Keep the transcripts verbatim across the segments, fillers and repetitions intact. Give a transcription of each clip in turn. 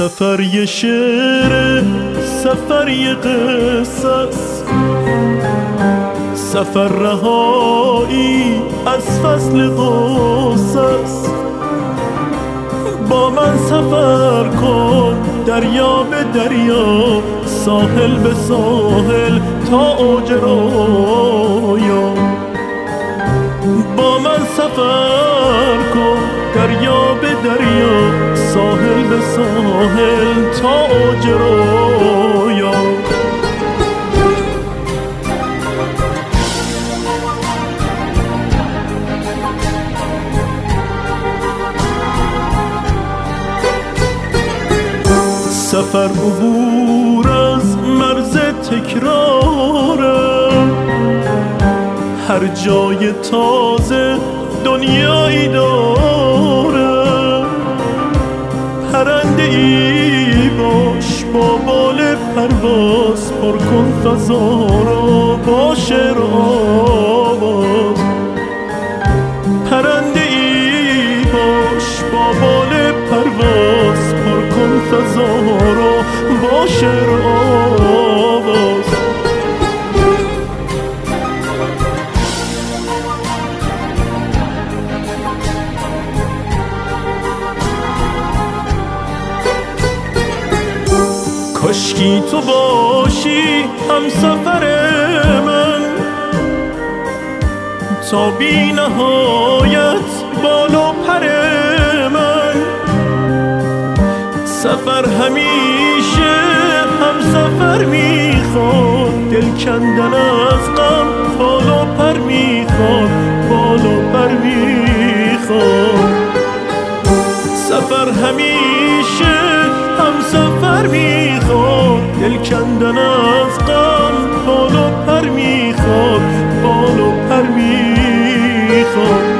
سفر یه شعر، سفر یه قصص، سفر رهایی از فصل قصص. با من سفر کن دریا به دریا، ساحل به ساحل تا اوج رویا. با من سفر کن دریا به دریا، ساحل به ساحل تا اوج رویا. سفر عبور از مرز تکراره، هر جای تازه دنیایی داره. پرنده ای باش با بال پرواز، پر کن فضا را با شعر و آواز. پرنده ای باش با بال پرواز، پر کن فضا را با شعر و آواز. کاشکی تو باشی همسفر من، تا بی نهایت بالا پر من. سفر همیشه همسفر میخواد، دل کندن از غم بالا پر میخواد، بالا پر میخواد. سفر همیشه همسفر میخواد، دل کندن از غم بالا پر میخواد، بالا پر میخواد.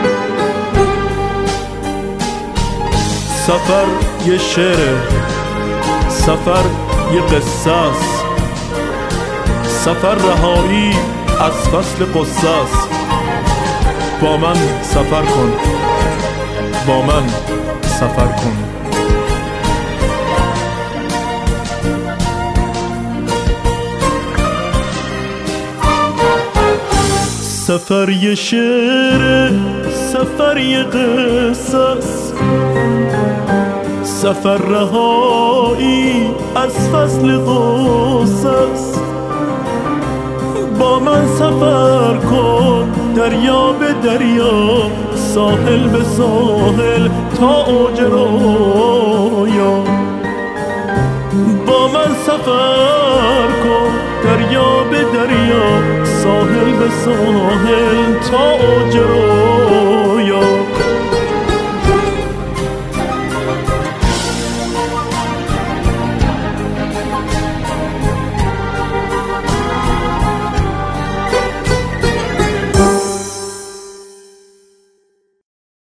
سفر یه شعره، سفر یه قصه است، سفر رهایی از فصل قصه است. با من سفر کن، با من سفر کن. سفر یه شعر، سفر یه قصص، سفر رهایی از فصل قصص. با من سفر کن دریا به دریا، ساحل به ساحل تا اوج رویا. با من سفر کن دریا به دریا، ساحل به ساحل تا اوج رویا.